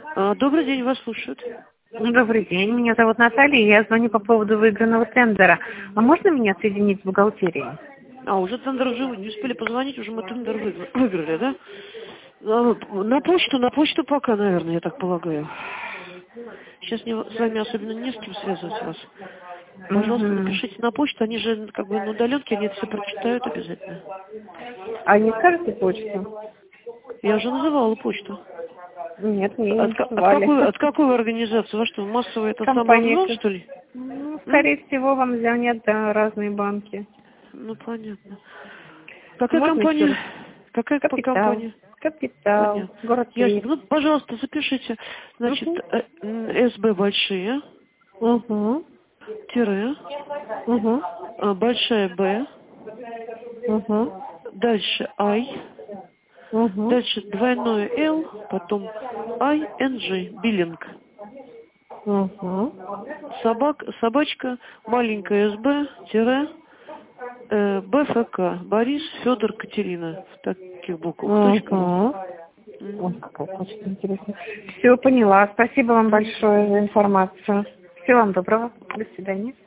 Добрый день, вас слушают. Добрый день, меня зовут Наталья, я звоню по поводу выигранного тендера. А можно меня соединить с бухгалтерией? Уже тендер уже не успели позвонить, уже мы тендер выиграли, да? На почту пока, наверное, я так полагаю. Сейчас с вами особенно не с кем связывать вас. Пожалуйста, напишите на почту, они же как бы на удаленке, они это все прочитают обязательно. А не скажете почту? Я уже называла почту. Нет, мне не От какой вы организации? Вы что, массовый это Компания. самообзвон, что ли? Скорее всего, вам звонят разные банки. Ну, понятно. Какая Можно компания? еще раз? Какая компания? Капитал. Понятно. Город Ясно. Киев. Ну, пожалуйста, запишите. Значит, СБ большие, Угу. тире, Угу. большая Б, Угу. дальше I, Угу. дальше двойное L, потом ING, биллинг. Угу. Собачка, маленькая СБ, тире, БФК, Борис, Федор, Катерина. В таких буквах. Угу. Ой, какая почта интересная. Все, поняла. Спасибо вам большое за информацию. Всего вам доброго. До свидания.